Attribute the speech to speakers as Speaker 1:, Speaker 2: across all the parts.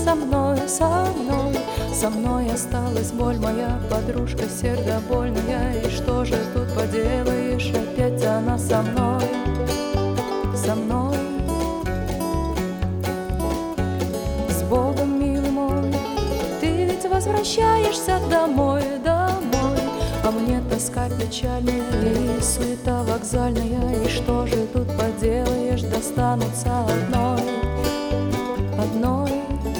Speaker 1: со мной, со мной. Со мной осталась боль моя, подружка сердобольная. И что же тут поделаешь, опять она со мной, со мной. С Богом, милый мой, ты ведь возвращаешься домой, домой. А мне тоска печальная и суета вокзальная. И что же тут поделаешь, достанутся одной, одной.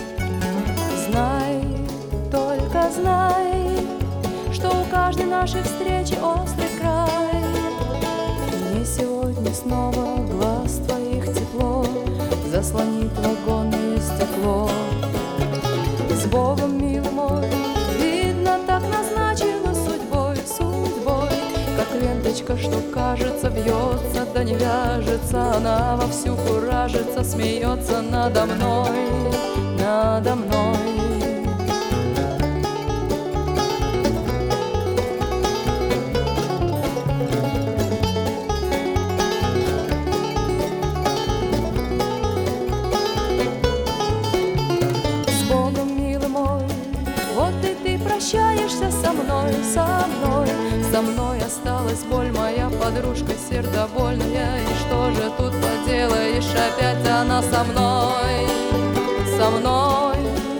Speaker 1: Знай, только знай, что у каждой нашей встречи острый край. Мне сегодня снова глаз твоих тепло заслонит вагонное стекло. С Богом, милый мой, видно, так назначено судьбой, судьбой. Как ленточка, что, кажется, вьется, да не вяжется. Она вовсю куражится, смеется надо мной, надо мной. Прощаешься со мной, со мной. Со мной осталась боль моя, подружка сердобольная. И что же тут поделаешь, опять она со мной, со мной.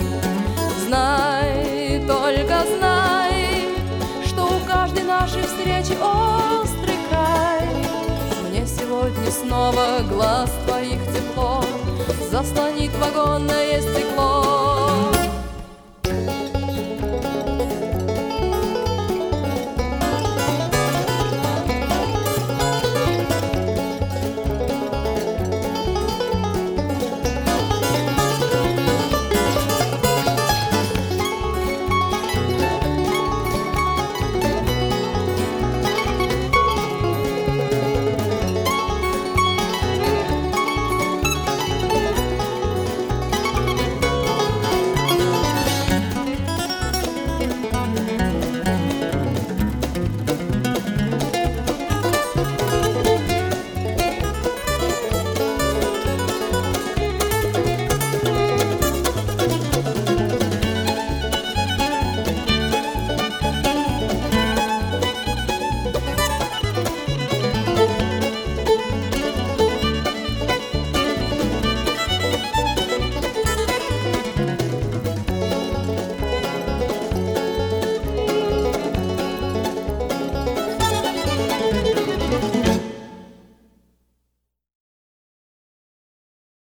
Speaker 1: Знай, только знай, что у каждой нашей встречи острый край. Мне сегодня снова глаз твоих тепло заслонит вагонное стекло.